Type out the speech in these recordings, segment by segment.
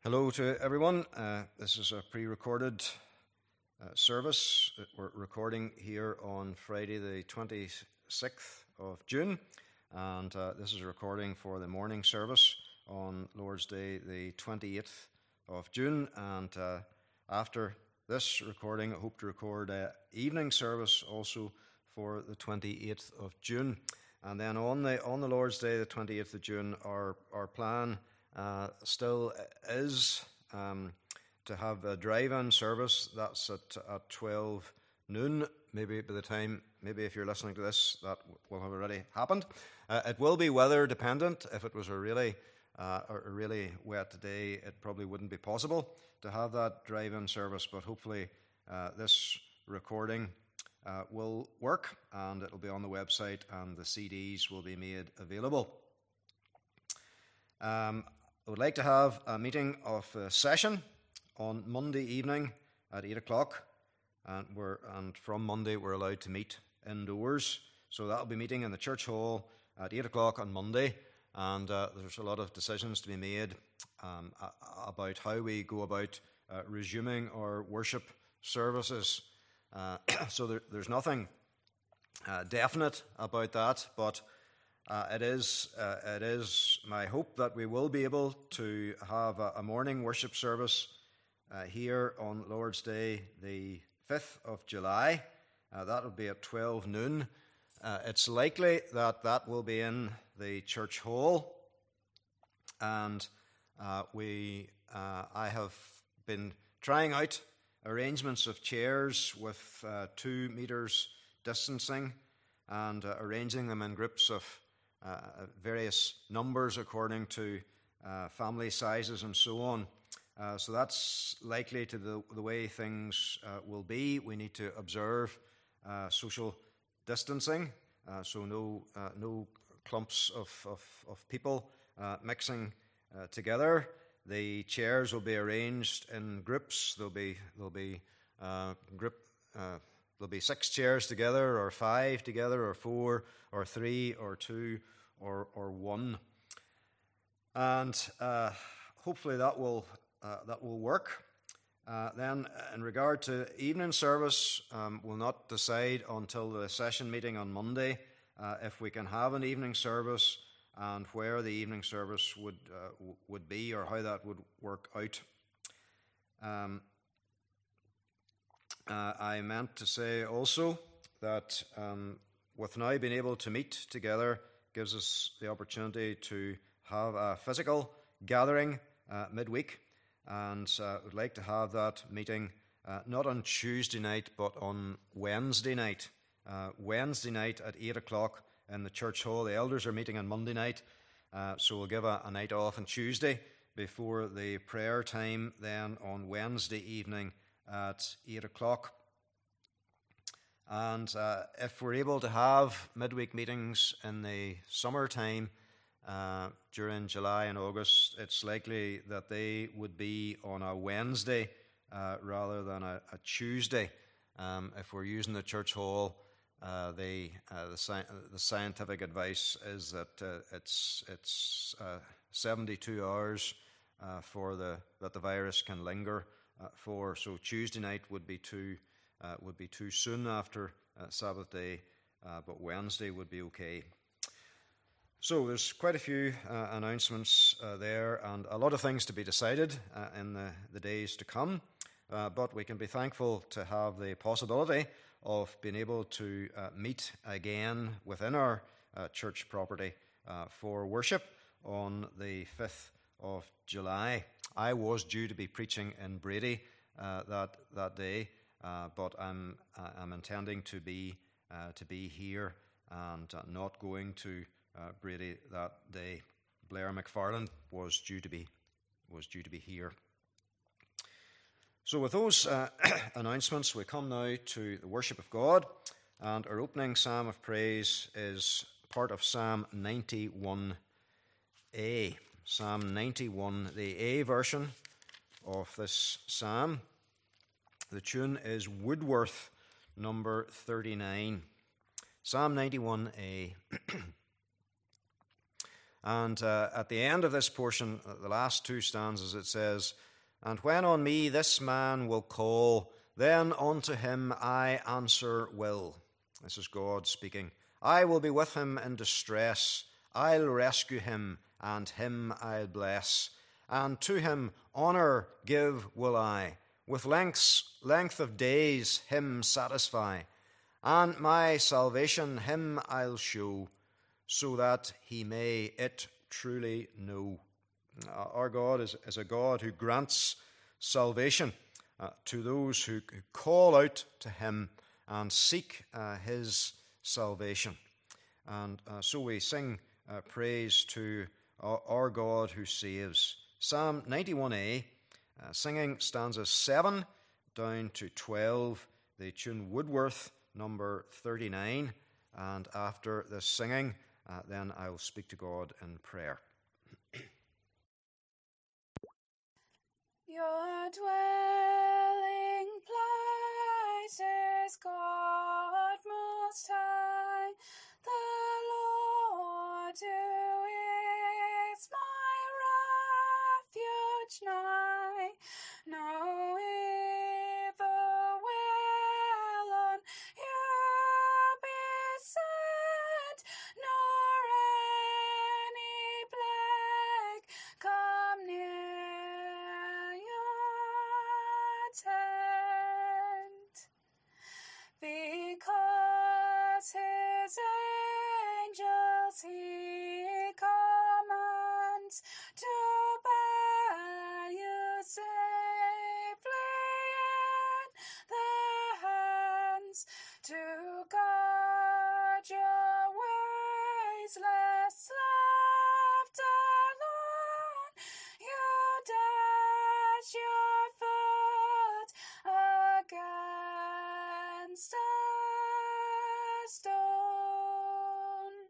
Hello to everyone. This is a pre-recorded service that we're recording here on Friday the 26th of June, and this is a recording for the morning service on Lord's Day the 28th of June, and after this recording I hope to record an evening service also for the 28th of June. And then on the Lord's Day the 28th of June, our plan still is to have a drive-in service. That's at 12 noon. Maybe by the time, if you're listening to this, that will have already happened. It will be weather dependent. If it was a really wet day, it probably wouldn't be possible to have that drive-in service. But hopefully, this recording will work, and it'll be on the website, and the CDs will be made available. I would like to have a meeting of session on Monday evening at 8 o'clock, and from Monday we're allowed to meet indoors. So that'll be meeting in the church hall at 8 o'clock on Monday, and there's a lot of decisions to be made about how we go about resuming our worship services. So there's nothing definite about that, but it is my hope that we will be able to have a morning worship service here on Lord's Day, the 5th of July. That will be at 12 noon. It's likely that will be in the church hall, and I have been trying out arrangements of chairs with 2 meters distancing and arranging them in groups of various numbers according to family sizes and so on. So that's likely to the way things will be. We need to observe social distancing, so no clumps of people mixing together. The chairs will be arranged in groups. There'll be 6 chairs together, or 5 together, or 4, or 3, or 2, or 1, and hopefully that will work. Then, in regard to evening service, we'll not decide until the session meeting on Monday if we can have an evening service and where the evening service would be, or how that would work out. I meant to say also that with now being able to meet together gives us the opportunity to have a physical gathering midweek, and would like to have that meeting not on Tuesday night but on Wednesday night. Wednesday night at 8 o'clock in the church hall. The elders are meeting on Monday night, so we'll give a night off on Tuesday before the prayer time then on Wednesday evening at 8 o'clock. And if we're able to have midweek meetings in the summertime during July and August, it's likely that they would be on a Wednesday rather than a Tuesday. If we're using the church hall, the scientific advice is that it's 72 hours that the virus can linger for. So Tuesday night would be too soon after Sabbath day, but Wednesday would be okay. So there's quite a few announcements there, and a lot of things to be decided in the days to come. But we can be thankful to have the possibility of being able to meet again within our church property for worship on the 5th of July. I was due to be preaching in Brady that day, but I'm intending to be here and not going to Brady that day. Blair McFarland was due to be here. So with those announcements, we come now to the worship of God, and our opening psalm of praise is part of Psalm 91a. Psalm 91, the A version of this psalm. The tune is Woodworth, number 39. Psalm 91a. And at the end of this portion, the last two stanzas, it says, "And when on me this man will call, then unto him I answer will." This is God speaking. "I will be with him in distress. I'll rescue him, and him I'll bless. And to him honour give will I. With length of days him satisfy. And my salvation him I'll show, so that he may it truly know." Our God is a God who grants salvation to those who call out to him and seek his salvation. And so we sing praise to our God who saves. Psalm 91a, singing stanzas 7 down to 12, the tune Woodworth, number 39. And after the singing, then I will speak to God in prayer. Your dwelling place is God Most High, the Lord who is my refuge nigh. No evil will on you be sent, nor any plague come near your tent, because his angels he commands to bear you safely in the hands, to guard your ways, lest left alone you dash your foot against a stone.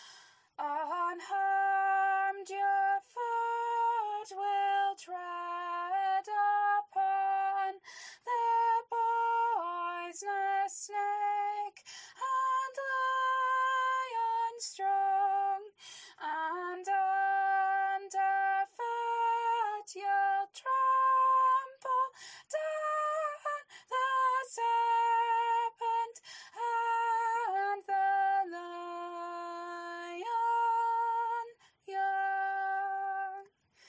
Unharmed your foot will tread upon the poisonous snake and lion strong, and under foot you'll trample down the serpent and the lion young,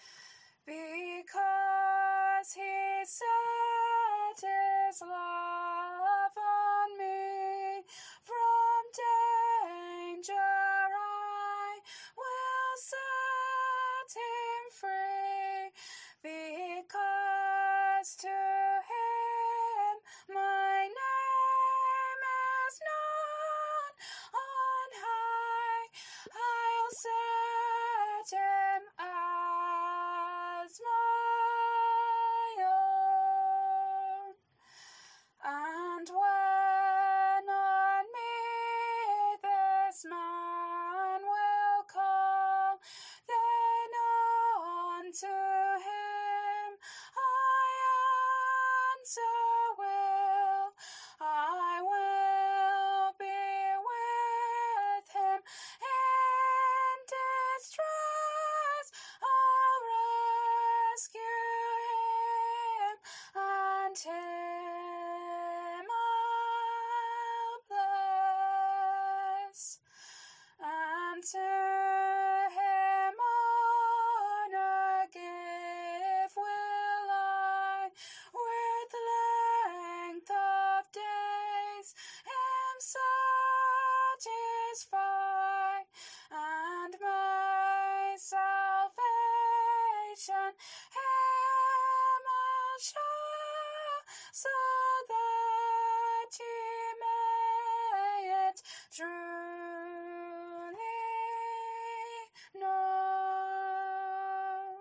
because he set his love on me. From danger I will set him free, because to him my name is known on high. I'll set him as my own. And when on me this man will call, then unto him I answer will. I will be with him in distress. I'll rescue him, and him I'll bless. And to him honor give will I, with length of days him satisfy, and my salvation him I'll show, so that he may it truly know.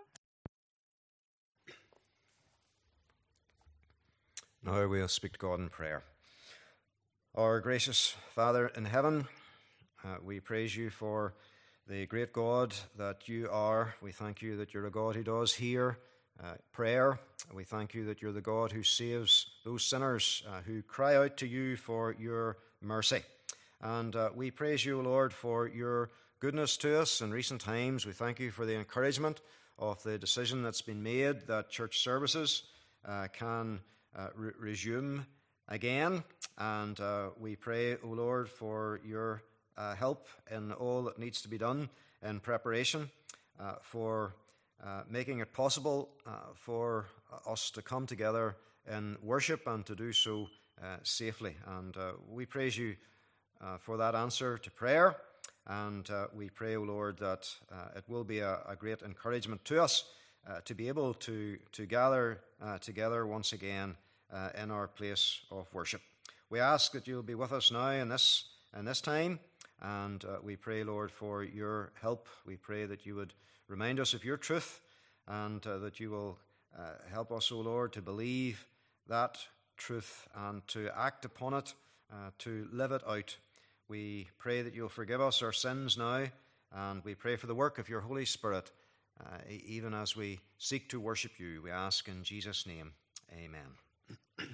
Now we'll speak to God in prayer. Our gracious Father in heaven, we praise you for the great God that you are. We thank you that you're a God who does hear prayer. We thank you that you're the God who saves those sinners who cry out to you for your mercy. And we praise you, Lord, for your goodness to us in recent times. We thank you for the encouragement of the decision that's been made that church services can resume again. And we pray, O Lord, for your help in all that needs to be done in preparation for making it possible for us to come together in worship and to do so safely. And we praise you for that answer to prayer. And we pray, O Lord, that it will be a great encouragement to us to be able to gather together once again in our place of worship. We ask that you'll be with us now in this time, and we pray, Lord, for your help. We pray that you would remind us of your truth, and that you will help us, O Lord, to believe that truth and to act upon it, to live it out. We pray that you'll forgive us our sins now, and we pray for the work of your Holy Spirit, even as we seek to worship you. We ask in Jesus' name, amen.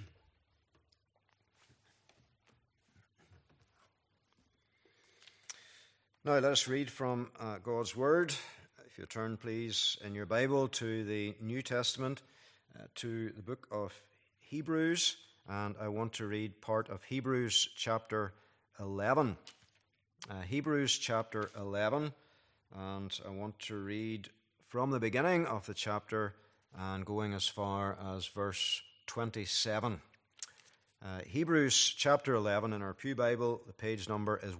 Now let us read from God's Word. If you turn, please, in your Bible to the New Testament, to the book of Hebrews, and I want to read part of Hebrews chapter 11. Hebrews chapter 11, and I want to read from the beginning of the chapter and going as far as verse 27. Hebrews chapter 11 in our Pew Bible, the page number is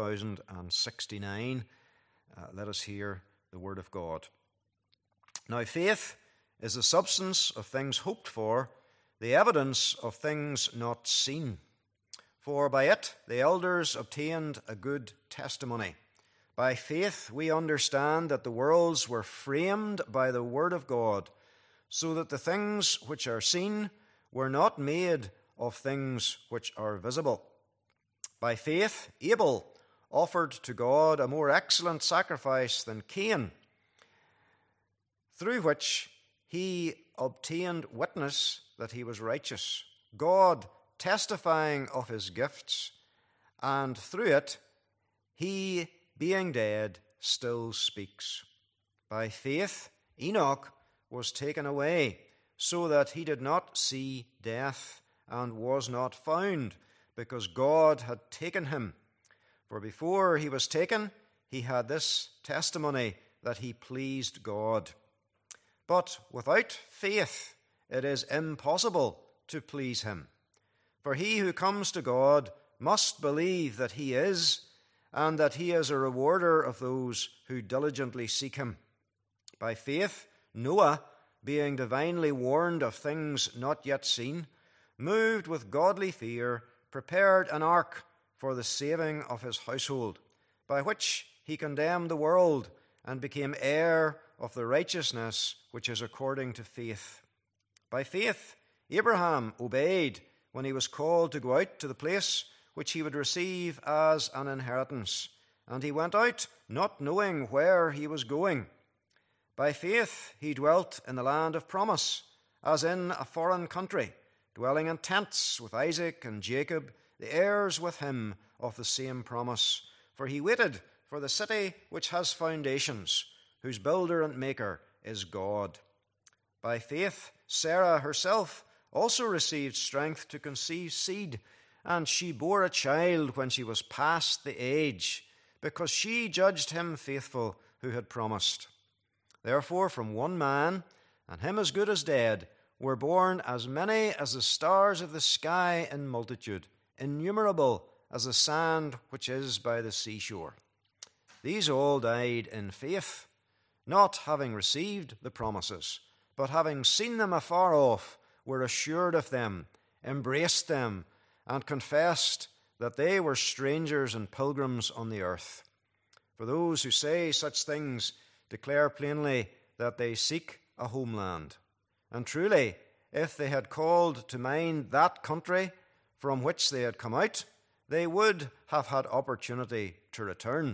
1069. Let us hear the word of God. Now faith is the substance of things hoped for, the evidence of things not seen. For by it the elders obtained a good testimony. By faith we understand that the worlds were framed by the word of God, so that the things which are seen were not made of things which are visible. By faith Abel offered to God a more excellent sacrifice than Cain, through which he obtained witness that he was righteous, God testifying of his gifts, and through it he, being dead, still speaks. By faith Enoch was taken away, so that he did not see death, and was not found, because God had taken him. For before he was taken, he had this testimony, that he pleased God. But without faith it is impossible to please him. For he who comes to God must believe that he is, and that he is a rewarder of those who diligently seek him. By faith Noah, being divinely warned of things not yet seen, moved with godly fear, prepared an ark for the saving of his household, by which he condemned the world and became heir of the righteousness which is according to faith. By faith Abraham obeyed when he was called to go out to the place which he would receive as an inheritance, and he went out not knowing where he was going. By faith he dwelt in the land of promise, as in a foreign country, dwelling in tents with Isaac and Jacob, the heirs with him of the same promise. For he waited for the city which has foundations, whose builder and maker is God. By faith Sarah herself also received strength to conceive seed, and she bore a child when she was past the age, because she judged him faithful who had promised. Therefore from one man, and him as good as dead, were born as many as the stars of the sky in multitude, innumerable as the sand which is by the seashore. These all died in faith, not having received the promises, but having seen them afar off, were assured of them, embraced them, and confessed that they were strangers and pilgrims on the earth. For those who say such things declare plainly that they seek a homeland. And truly, if they had called to mind that country from which they had come out, they would have had opportunity to return.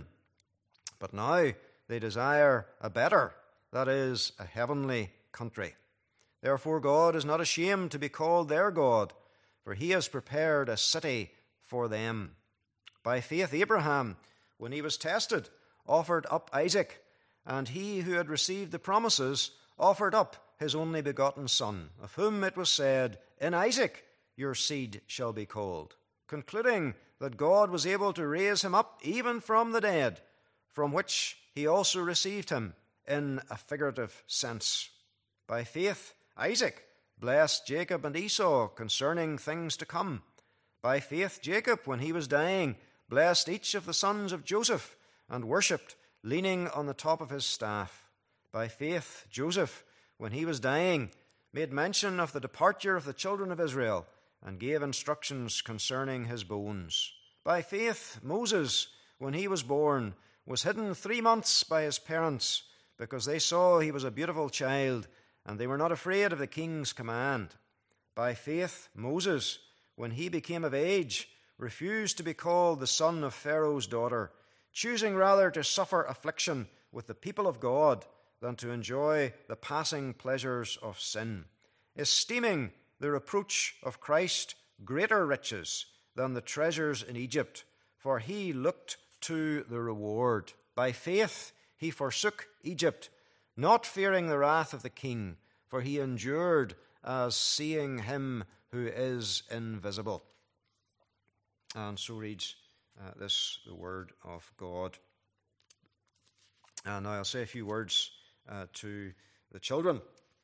But now they desire a better, that is, a heavenly country. Therefore God is not ashamed to be called their God, for he has prepared a city for them. By faith Abraham, when he was tested, offered up Isaac, and he who had received the promises offered up his only begotten son, of whom it was said, In Isaac your seed shall be called, concluding that God was able to raise him up even from the dead, from which he also received him in a figurative sense. By faith Isaac blessed Jacob and Esau concerning things to come. By faith Jacob, when he was dying, blessed each of the sons of Joseph, and worshipped, leaning on the top of his staff. By faith Joseph, when he was dying, made mention of the departure of the children of Israel, and gave instructions concerning his bones. By faith Moses, when he was born, was hidden 3 months by his parents, because they saw he was a beautiful child, and they were not afraid of the king's command. By faith Moses, when he became of age, refused to be called the son of Pharaoh's daughter, choosing rather to suffer affliction with the people of God than to enjoy the passing pleasures of sin, esteeming the reproach of Christ greater riches than the treasures in Egypt, for he looked to the reward. By faith he forsook Egypt, not fearing the wrath of the king, for he endured as seeing him who is invisible. And so reads the word of God. And now I'll say a few words to the children.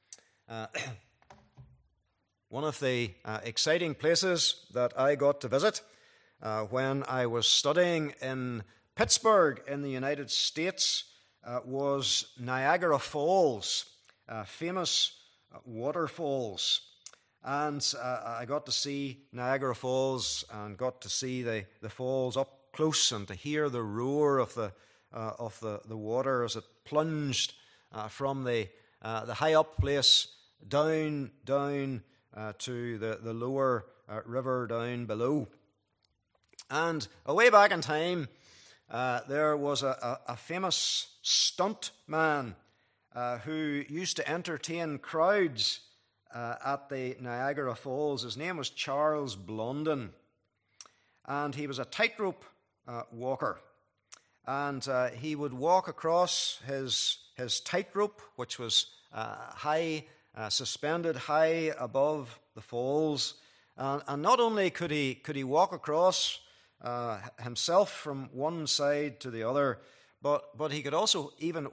One of the exciting places that I got to visit when I was studying in Pittsburgh in the United States was Niagara Falls, famous waterfalls. And I got to see Niagara Falls and got to see the falls up close and to hear the roar of the water as it plunged from the high up place down to the lower river down below. And way back in time, there was a famous stunt man who used to entertain crowds at the Niagara Falls. His name was Charles Blondin, and he was a tightrope walker. And he would walk across his tightrope, which was suspended high above the falls. And not only could he walk across himself from one side to the other, but he could also even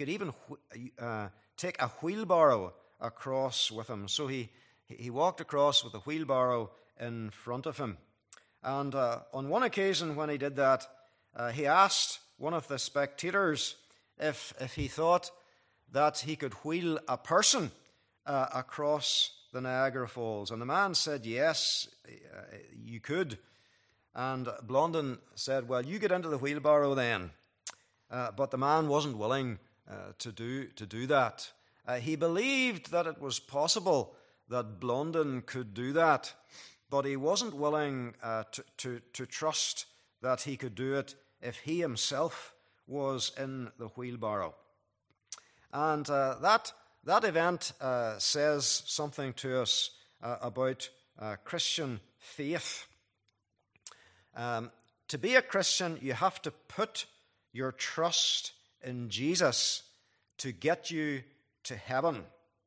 take a wheelbarrow across with him. So he walked across with a wheelbarrow in front of him. And on one occasion when he did that, he asked one of the spectators if he thought that he could wheel a person across the Niagara Falls. And the man said, yes, you could. And Blondin said, well, you get into the wheelbarrow then. But the man wasn't willing to do that. He believed that it was possible that Blondin could do that, but he wasn't willing to trust that he could do it if he himself was in the wheelbarrow. And that event says something to us about Christian faith. To be a Christian, you have to put your trust in Jesus to get you to heaven.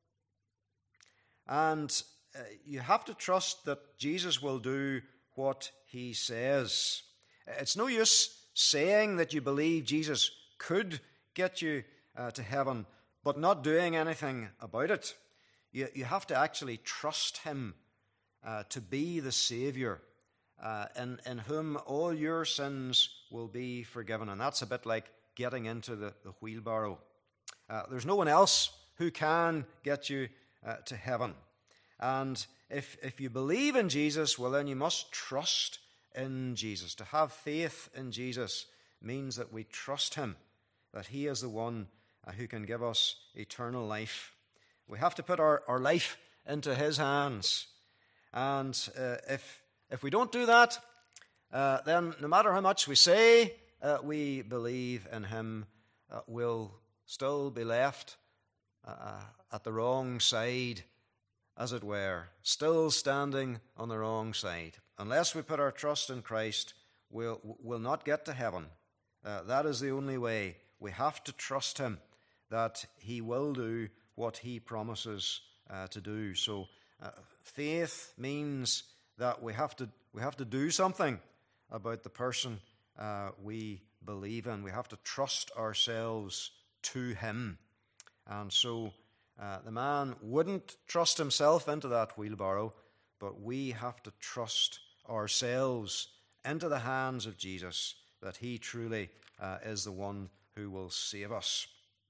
And you have to trust that Jesus will do what he says. It's no use saying that you believe Jesus could get you to heaven, but not doing anything about it. You have to actually trust him to be the Savior, in whom all your sins will be forgiven. And that's a bit like getting into the wheelbarrow. There's no one else who can get you to heaven. And if you believe in Jesus, well, then you must trust in Jesus. To have faith in Jesus means that we trust him, that he is the one who can give us eternal life. We have to put our life into his hands. And if we don't do that, then no matter how much we say we believe in him, we'll still be left at the wrong side, as it were, still standing on the wrong side. Unless we put our trust in Christ, will not get to heaven. That is the only way. We have to trust him that he will do what he promises to do. So faith means that we have to do something about the person we believe in. We have to trust ourselves to him. And so the man wouldn't trust himself into that wheelbarrow, but we have to trust ourselves into the hands of Jesus, that he truly is the one who will save us.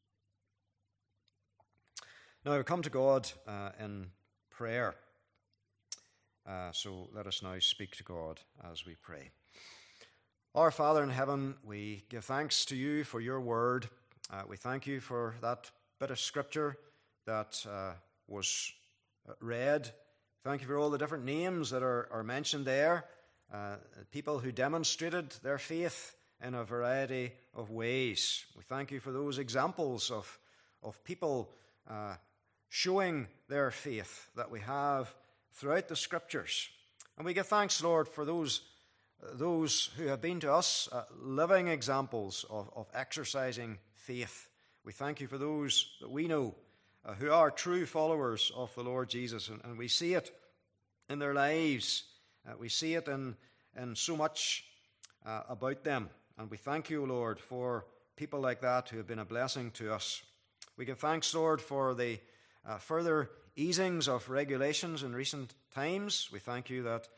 Now we come to God in prayer. So let us now speak to God as we pray. Our Father in heaven, we give thanks to you for your word. We thank you for that bit of scripture that was read. Thank you for all the different names that are mentioned there. People who demonstrated their faith in a variety of ways. We thank you for those examples of people showing their faith that we have throughout the scriptures. And we give thanks, Lord, for those who have been to us living examples of exercising faith. We thank you for those that we know who are true followers of the Lord Jesus, and we see it in their lives. We see it in so much about them. And we thank you, Lord, for people like that who have been a blessing to us. We give thanks, Lord, for the further easings of regulations in recent times. We thank you that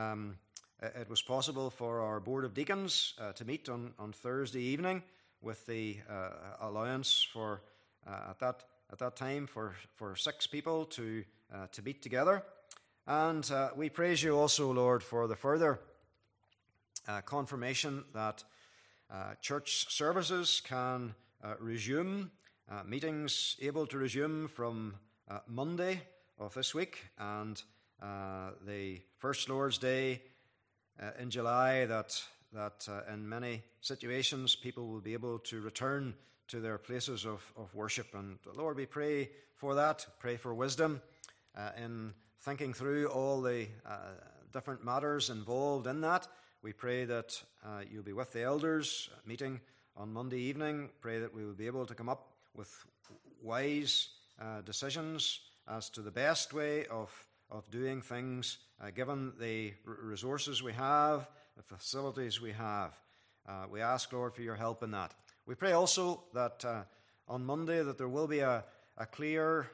it was possible for our Board of Deacons to meet on Thursday evening with the allowance for at that time for 6 people to meet together. And we praise you also, Lord, for the further confirmation that church services can resume, meetings able to resume from Monday of this week, and the first Lord's Day in July, that in many situations people will be able to return to their places of worship. And Lord, we pray for that, pray for wisdom in thinking through all the different matters involved in that. We pray that you'll be with the elders meeting on Monday evening. Pray that we will be able to come up with wise decisions as to the best way of doing things, given the resources we have, the facilities we have. We ask, Lord, for your help in that. We pray also that on Monday that there will be a clear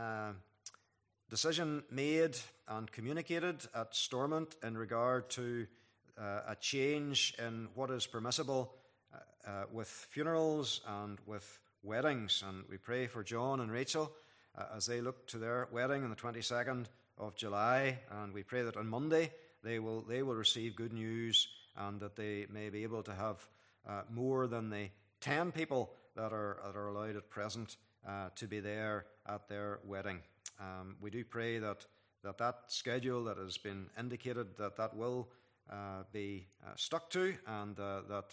decision made and communicated at Stormont in regard to a change in what is permissible with funerals and with weddings. And we pray for John and Rachel as they look to their wedding on the 22nd of July. And we pray that on Monday they will receive good news, and that they may be able to have more than the 10 people that are allowed at present to be there at their wedding. We do pray that schedule that has been indicated, that will be stuck to, and that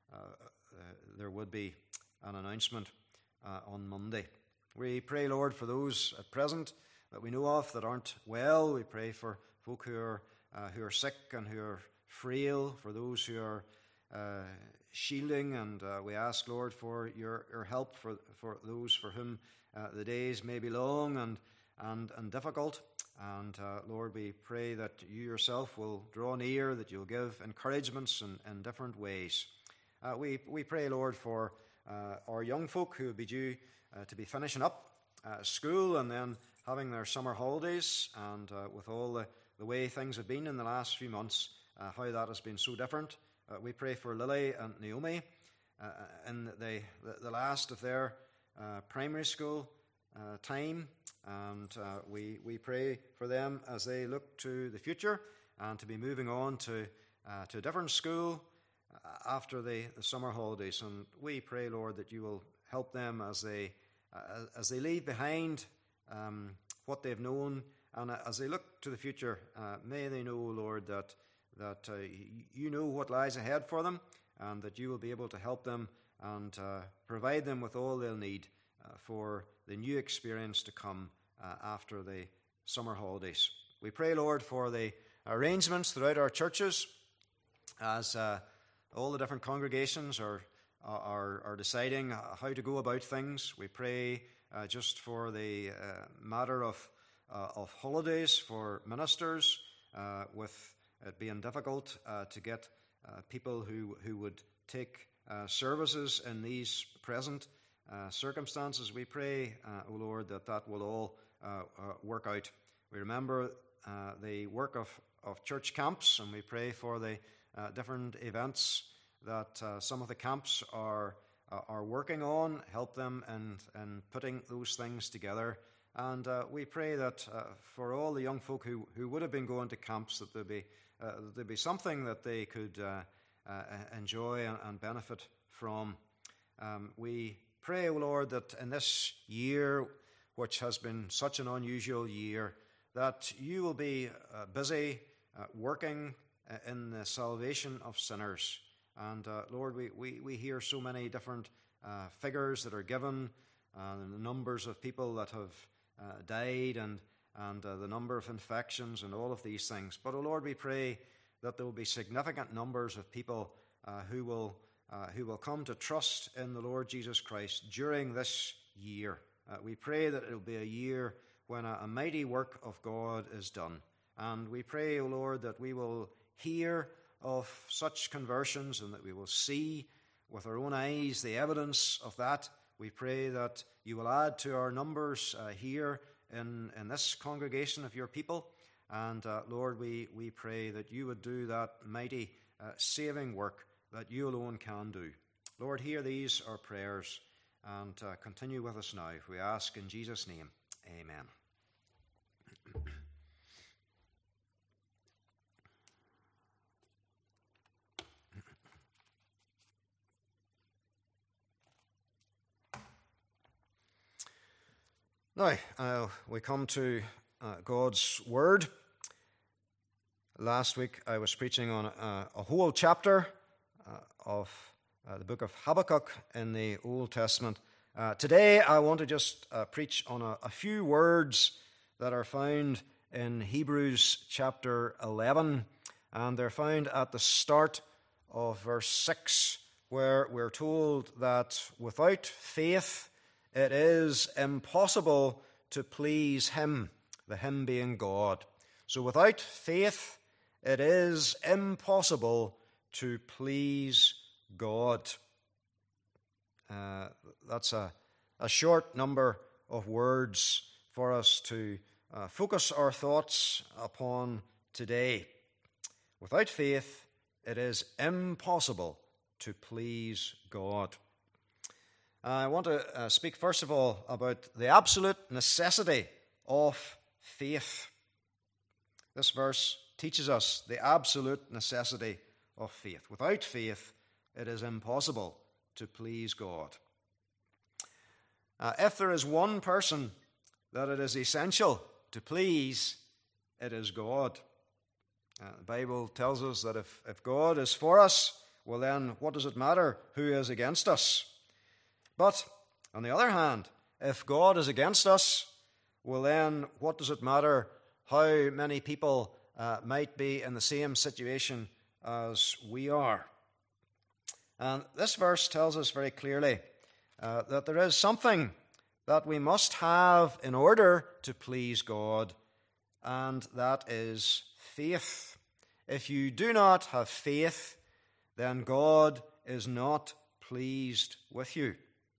there would be an announcement on Monday. We pray, Lord, for those at present that we know of that aren't well. We pray for folk who are sick and who are frail, for those who are shielding, and we ask, Lord, for your help for those for whom the days may be long and difficult. And Lord, we pray that you yourself will draw near, that you'll give encouragements in different ways. We pray, Lord, for our young folk who will be due to be finishing up school and then having their summer holidays, and with all the way things have been in the last few months, how that has been so different. We pray for Lily and Naomi in the last of their primary school time, and we pray for them as they look to the future and to be moving on to a different school after the summer holidays. And we pray, Lord, that you will help them as they leave behind what they've known, and as they look to the future, may they know, Lord, that you know what lies ahead for them, and that you will be able to help them and provide them with all they'll need for the new experience to come after the summer holidays. We pray, Lord, for the arrangements throughout our churches as all the different congregations are deciding how to go about things. We pray just for the matter of holidays for ministers, with it being difficult to get people who would take services in these present circumstances. We pray, O Lord, that will all work out. We remember the work of church camps, and we pray for the different events that some of the camps are working on. Help them in putting those things together. And we pray that for all the young folk who would have been going to camps, that there'd be something that they could enjoy and benefit from. We pray, O Lord, that in this year, which has been such an unusual year, that you will be busy working in the salvation of sinners. And Lord, we hear so many different figures that are given, the numbers of people that have died, and the number of infections and all of these things. But, O Lord, we pray that there will be significant numbers of people who will come to trust in the Lord Jesus Christ during this year. We pray that it will be a year when a mighty work of God is done. And we pray, O Lord, that we will hear of such conversions and that we will see with our own eyes the evidence of that. We pray that you will add to our numbers here in this congregation of your people. And Lord, we pray that you would do that mighty saving work that you alone can do. Lord, hear these our prayers and continue with us now. We ask in Jesus' name. Amen. Now, we come to God's Word. Last week I was preaching on a whole chapter of the book of Habakkuk in the Old Testament. Today I want to just preach on a few words that are found in Hebrews chapter 11, and they're found at the start of verse 6, where we're told that without faith it is impossible to please him, the him being God. So without faith, it is impossible to please God. That's a short number of words for us to focus our thoughts upon today. Without faith, it is impossible to please God. I want to speak first of all about the absolute necessity of faith. This verse teaches us the absolute necessity of faith. Without faith, it is impossible to please God. If there is one person that it is essential to please, it is God. The Bible tells us that if God is for us, well then, what does it matter who is against us? But, on the other hand, if God is against us, well then, what does it matter how many people might be in the same situation as we are? And this verse tells us very clearly that there is something that we must have in order to please God, and that is faith. If you do not have faith, then God is not pleased with you.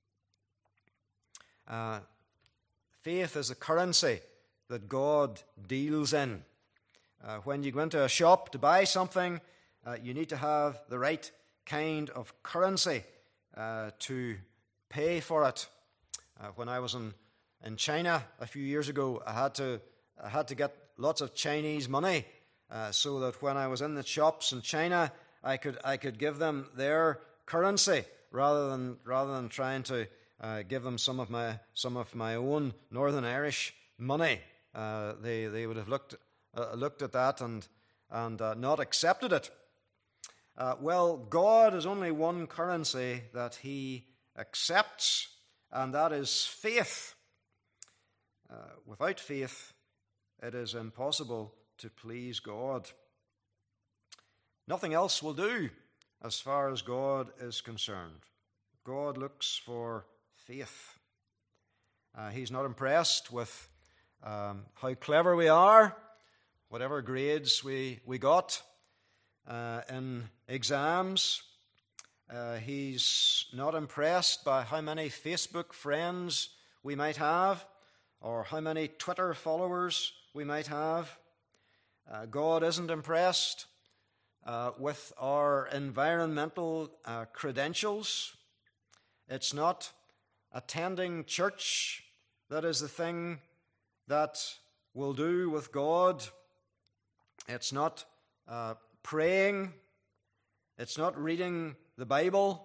Faith is a currency that God deals in. When you go into a shop to buy something, you need to have the right kind of currency to pay for it. When I was in China a few years ago, I had to get lots of Chinese money so that when I was in the shops in China, I could give them their currency rather than trying to give them some of my own Northern Irish money. They would have looked at that and not accepted it. Well, God is only one currency that he accepts, and that is faith. Without faith, it is impossible to please God. Nothing else will do as far as God is concerned. God looks for faith. He's not impressed with how clever we are, whatever grades we got in exams. He's not impressed by how many Facebook friends we might have or how many Twitter followers we might have. God isn't impressed with our environmental credentials. It's not attending church that is the thing that will do with God. It's not praying. It's not reading the Bible.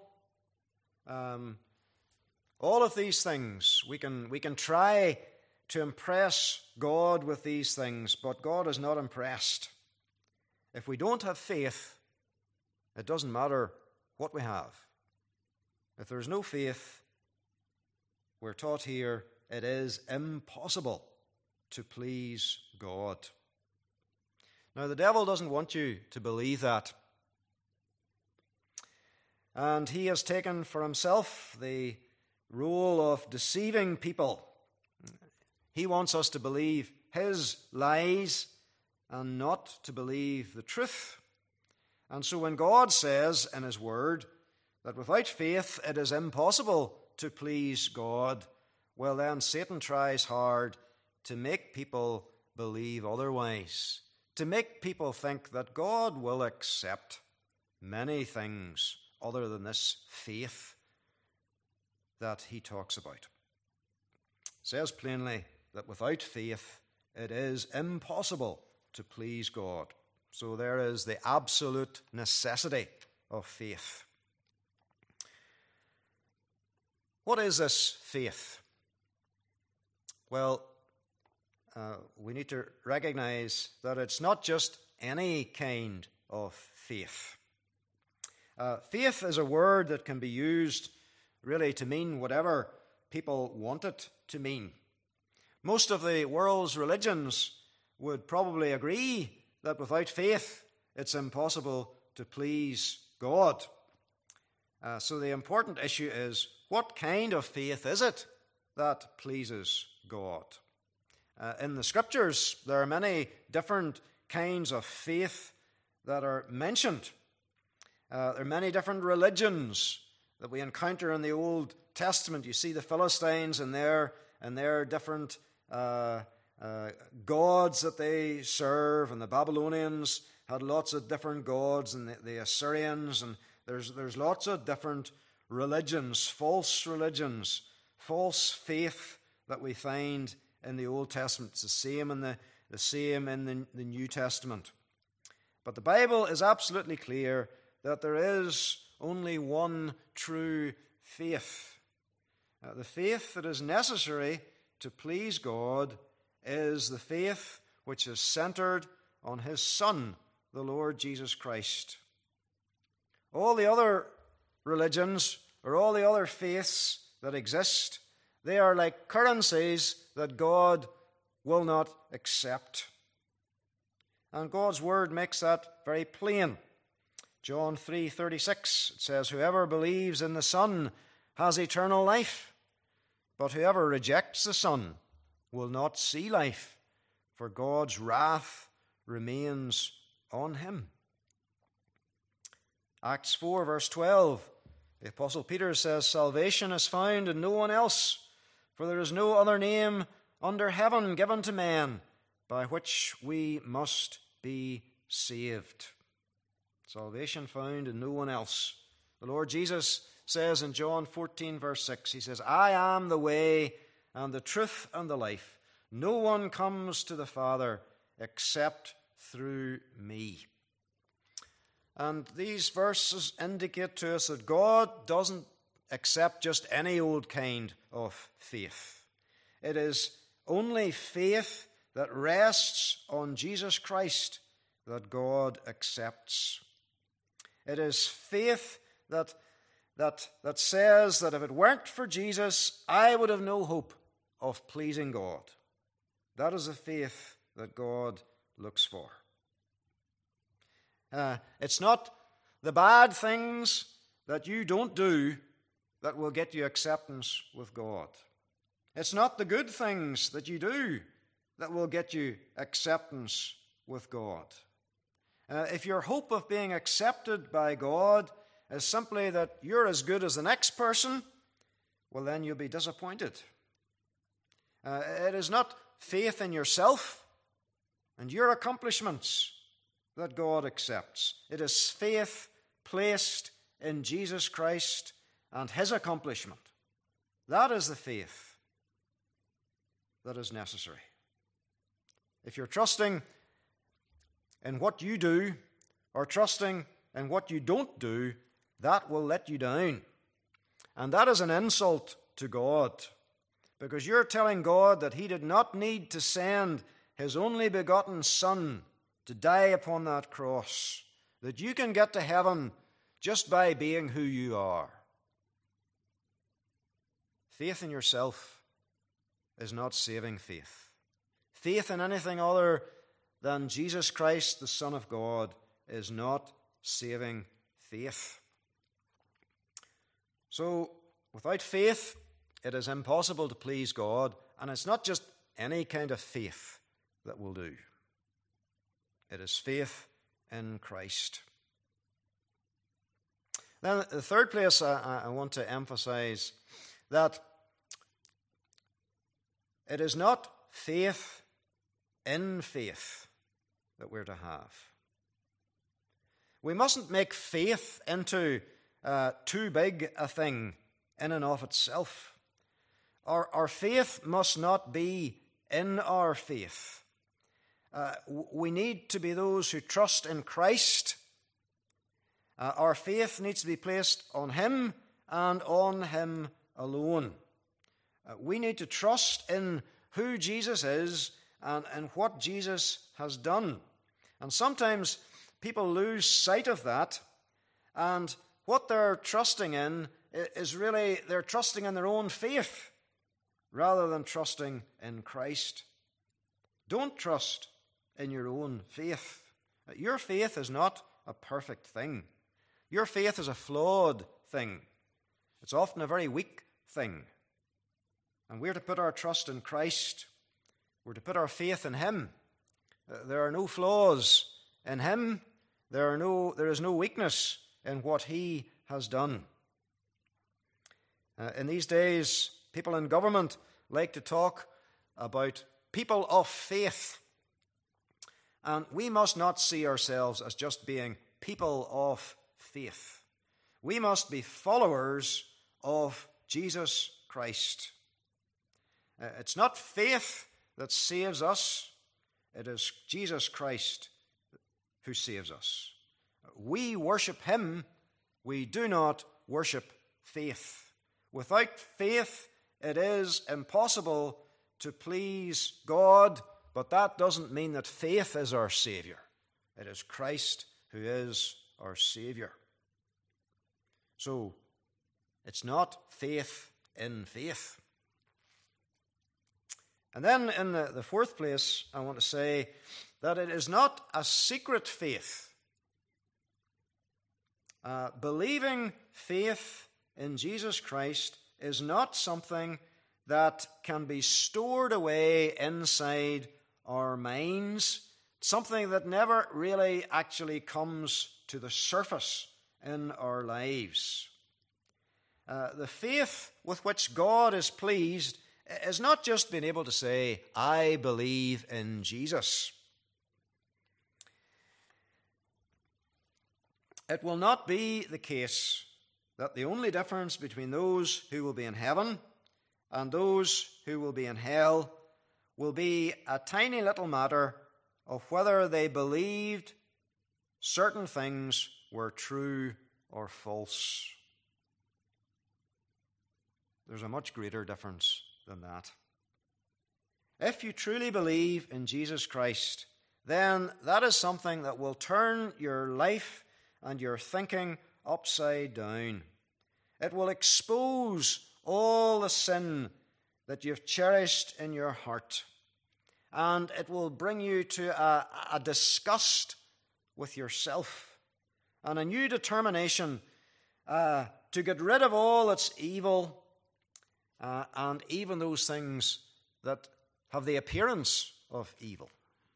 All of these things, we can try to impress God with these things, but God is not impressed. If we don't have faith, it doesn't matter what we have. If there's no faith, we're taught here, it is impossible to please God. Now, the devil doesn't want you to believe that. And he has taken for himself the role of deceiving people. He wants us to believe his lies and not to believe the truth. And so when God says in his word that without faith it is impossible to please God, well then Satan tries hard to make people believe otherwise, to make people think that God will accept many things other than this faith that he talks about. It says plainly that without faith it is impossible to please God. So there is the absolute necessity of faith. What is this faith? Well, we need to recognize that it's not just any kind of faith. Faith is a word that can be used really to mean whatever people want it to mean. Most of the world's religions would probably agree that without faith it's impossible to please God. So the important issue is, what kind of faith is it that pleases God? In the Scriptures, there are many different kinds of faith that are mentioned. There are many different religions that we encounter in the Old Testament. You see the Philistines and their different gods that they serve, and the Babylonians had lots of different gods, and the Assyrians, and there's lots of different religions, false faith that we find in the Old Testament. It's the same in the New Testament. But the Bible is absolutely clear that there is only one true faith. The faith that is necessary to please God is the faith which is centered on his Son, the Lord Jesus Christ. All the other religions, or all the other faiths that exist, they are like currencies that God will not accept. And God's word makes that very plain. John 3:36, it says, "Whoever believes in the Son has eternal life, but whoever rejects the Son will not see life, for God's wrath remains on him." Acts 4, verse 12, the Apostle Peter says, "Salvation is found in no one else, for there is no other name under heaven given to men by which we must be saved." Salvation found in no one else. The Lord Jesus says in John 14, verse 6, he says, "I am the way and the truth and the life. No one comes to the Father except through me." And these verses indicate to us that God doesn't accept just any old kind of faith. It is only faith that rests on Jesus Christ that God accepts. It is faith that says that if it weren't for Jesus, I would have no hope of pleasing God. That is a faith that God looks for. It's not the bad things that you don't do that will get you acceptance with God. It's not the good things that you do that will get you acceptance with God. If your hope of being accepted by God is simply that you're as good as the next person, well, then you'll be disappointed. It is not faith in yourself and your accomplishments that God accepts. It is faith placed in Jesus Christ and his accomplishment. That is the faith that is necessary. If you're trusting in what you do or trusting in what you don't do, that will let you down. And that is an insult to God, because you're telling God that he did not need to send his only begotten Son to die upon that cross, that you can get to heaven just by being who you are. Faith in yourself is not saving faith. Faith in anything other than Jesus Christ, the Son of God, is not saving faith. So, without faith, it is impossible to please God, and it's not just any kind of faith that will do. It is faith in Christ. Then the third place I want to emphasize that it is not faith in faith that we're to have. We mustn't make faith into too big a thing in and of itself. Our faith must not be in our faith. We need to be those who trust in Christ. Our faith needs to be placed on him and on him alone. We need to trust in who Jesus is and what Jesus has done. And sometimes people lose sight of that, and what they're trusting in is really they're trusting in their own faith rather than trusting in Christ. Don't trust in your own faith. Your faith is not a perfect thing. Your faith is a flawed thing. It's often a very weak thing. And we're to put our trust in Christ. We're to put our faith in him. There are no flaws in him. There is no weakness in what he has done. In these days, people in government like to talk about people of faith. And we must not see ourselves as just being people of faith. We must be followers of Jesus Christ. It's not faith that saves us. It is Jesus Christ who saves us. We worship him. We do not worship faith. Without faith, it is impossible to please God, but that doesn't mean that faith is our Savior. It is Christ who is our Savior. So, it's not faith in faith. And then in the fourth place, I want to say that it is not a secret faith. Believing faith in Jesus Christ is not something that can be stored away inside our minds, something that never really actually comes to the surface in our lives. The faith with which God is pleased is not just being able to say, I believe in Jesus. It will not be the case that the only difference between those who will be in heaven and those who will be in hell will be a tiny little matter of whether they believed certain things were true or false. There's a much greater difference than that. If you truly believe in Jesus Christ, then that is something that will turn your life and your thinking upside down. It will expose all the sin that you've cherished in your heart, and it will bring you to a disgust with yourself. and a new determination to get rid of all that's evil and even those things that have the appearance of evil.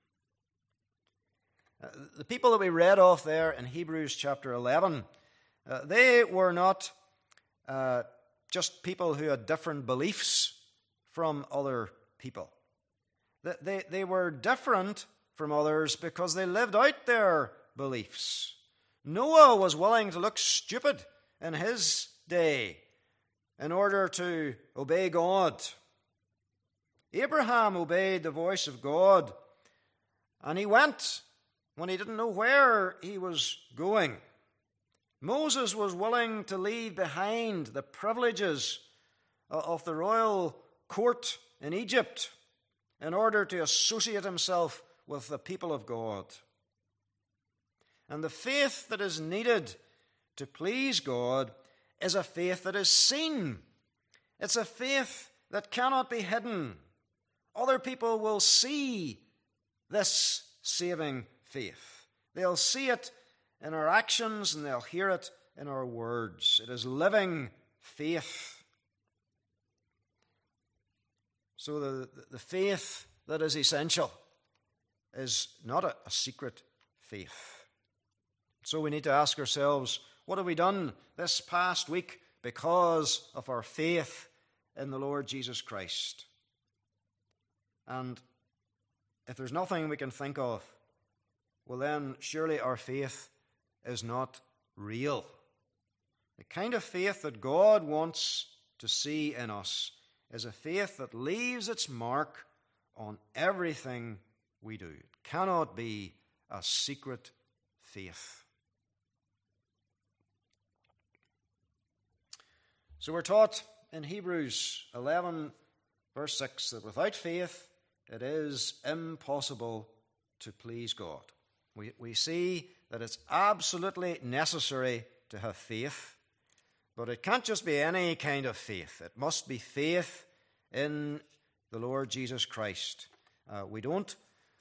The people that we read of there in Hebrews chapter 11, they were not just people who had different beliefs from other people. They were different from others because they lived out their beliefs. Noah was willing to look stupid in his day in order to obey God. Abraham obeyed the voice of God, and he went when he didn't know where he was going. Moses was willing to leave behind the privileges of the royal court in Egypt in order to associate himself with the people of God. And the faith that is needed to please God is a faith that is seen. It's a faith that cannot be hidden. Other people will see this saving faith. They'll see it in our actions and they'll hear it in our words. It is living faith. So the faith that is essential is not a secret faith. So we need to ask ourselves, what have we done this past week because of our faith in the Lord Jesus Christ? And if there's nothing we can think of, well then surely our faith is not real. The kind of faith that God wants to see in us is a faith that leaves its mark on everything we do. It cannot be a secret faith. So we're taught in Hebrews 11, verse 6, that without faith it is impossible to please God. We see that it's absolutely necessary to have faith, but it can't just be any kind of faith. It must be faith in the Lord Jesus Christ. We don't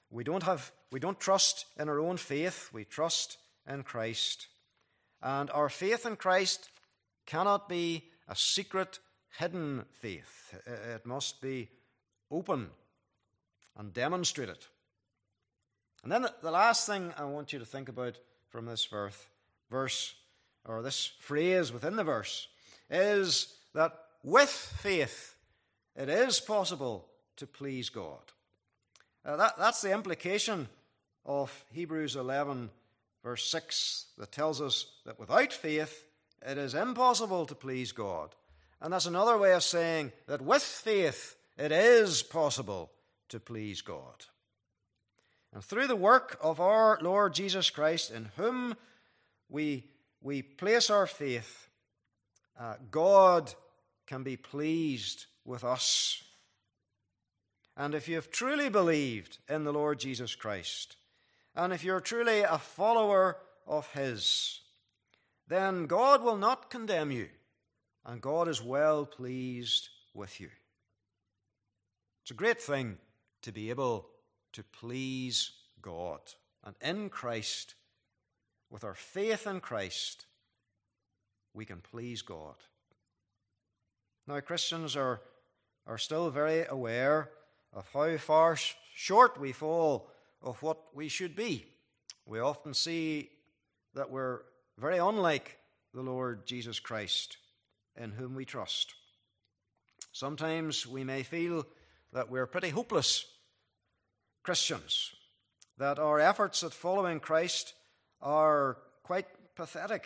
trust in our own faith. We trust in Christ. And our faith in Christ cannot be a secret, hidden faith. It must be open and demonstrated. And then the last thing I want you to think about from this verse, or this phrase within the verse, is that with faith it is possible to please God. That's the implication of Hebrews 11, verse 6, that tells us that without faith it is impossible to please God. And that's another way of saying that with faith it is possible to please God. And through the work of our Lord Jesus Christ, in whom we place our faith, God can be pleased with us. And if you have truly believed in the Lord Jesus Christ, and if you're truly a follower of His, then God will not condemn you, and God is well pleased with you. It's a great thing to be able to please God. And in Christ, with our faith in Christ, we can please God. Now, Christians are still very aware of how far short we fall of what we should be. We often see that we're very unlike the Lord Jesus Christ, in whom we trust. Sometimes we may feel that we're pretty hopeless Christians, that our efforts at following Christ are quite pathetic.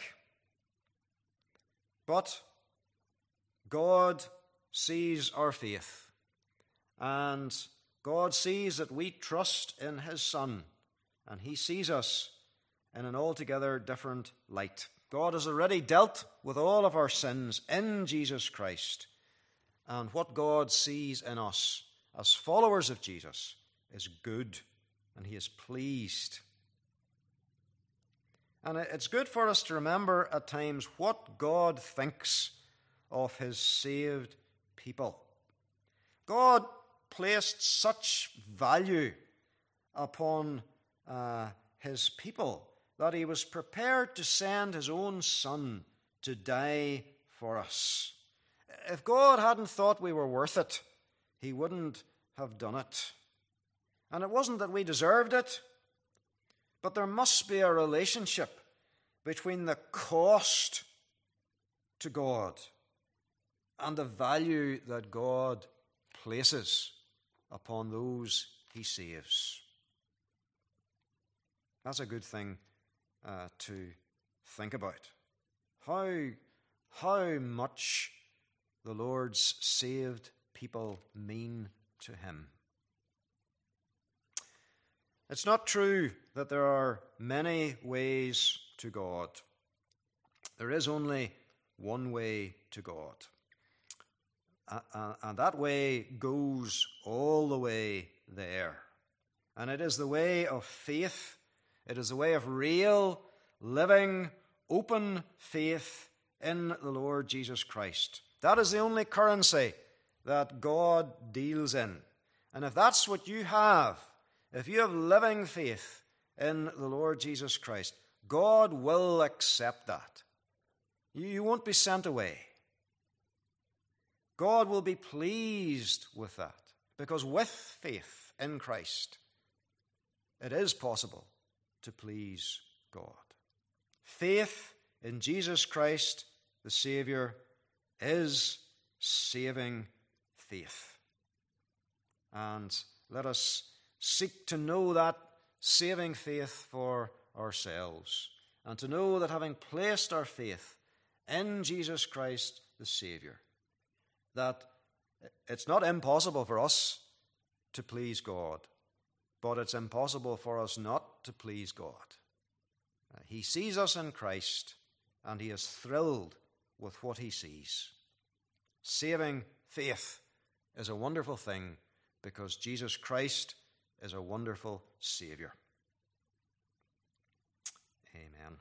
But God sees our faith, and God sees that we trust in His Son, and He sees us in an altogether different light. God has already dealt with all of our sins in Jesus Christ, and what God sees in us as followers of Jesus is good, and He is pleased. And it's good for us to remember at times what God thinks of His saved people. God placed such value upon His people that he was prepared to send his own Son to die for us. If God hadn't thought we were worth it, he wouldn't have done it. And it wasn't that we deserved it, but there must be a relationship between the cost to God and the value that God places upon those he saves. That's a good thing to think about. How much the Lord's saved people mean to him. It's not true that there are many ways to God. There is only one way to God. And that way goes all the way there. And it is the way of faith. It is the way of real, living, open faith in the Lord Jesus Christ. That is the only currency that God deals in. And if that's what you have, if you have living faith in the Lord Jesus Christ, God will accept that. You won't be sent away. God will be pleased with that, because with faith in Christ, it is possible to please God. Faith in Jesus Christ, the Savior, is saving faith. And let us seek to know that saving faith for ourselves, and to know that having placed our faith in Jesus Christ, the Savior, that it's not impossible for us to please God, but it's impossible for us not to please God. He sees us in Christ, and he is thrilled with what he sees. Saving faith is a wonderful thing, because Jesus Christ is a wonderful Savior. Amen.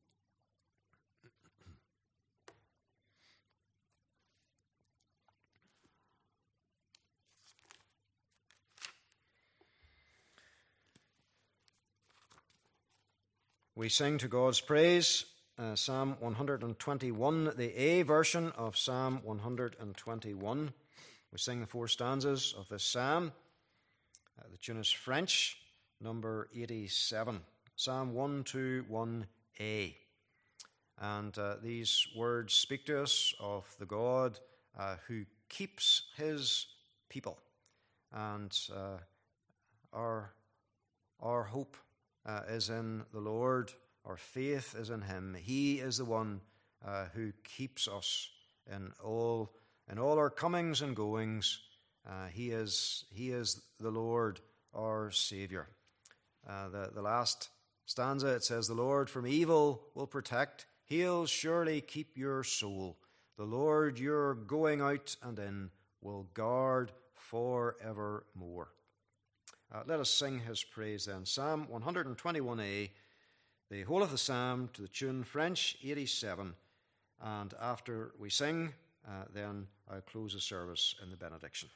We sing to God's praise Psalm 121, the A version of Psalm 121. We sing the 4 stanzas of this psalm. The tune is French, number 87, Psalm 121A. And these words speak to us of the God who keeps his people. And our hope is in the Lord. Our faith is in him. He is the one who keeps us in all our comings and goings. He is the Lord, our Savior. The last stanza, it says, "The Lord from evil will protect. He'll surely keep your soul. The Lord, your going out and in, will guard forevermore." Let us sing his praise then. Psalm 121a, the whole of the psalm to the tune French 87. And after we sing, then I'll close the service in the benediction.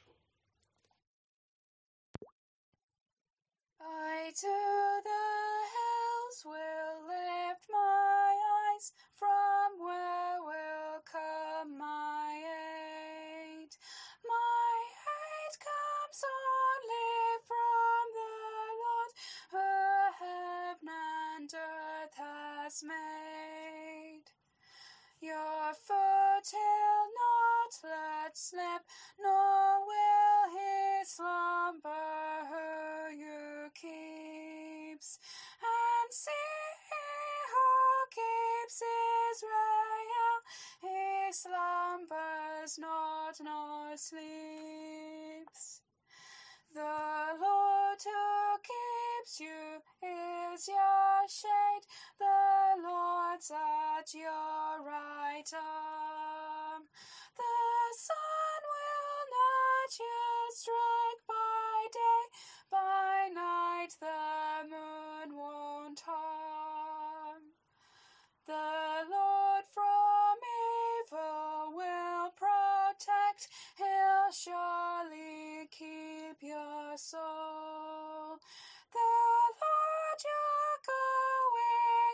I to the hills will lift my eyes, from where will come my aid? My aid comes only from the Lord, who heaven and earth has made. Your foot he'll not let slip, nor will he slumber who you keeps. And see who keeps Israel, he slumbers not nor sleeps. The Lord who keeps you is your shade, the Lord's at your right arm. The sun will not you strike by day, by night the moon won't harm. The Lord from evil will protect, he'll surely keep your soul. The Lord your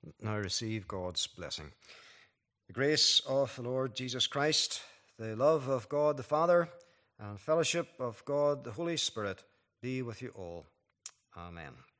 Now receive God's blessing. The grace of the Lord Jesus Christ, the love of God the Father, and fellowship of God the Holy Spirit be with you all. Amen.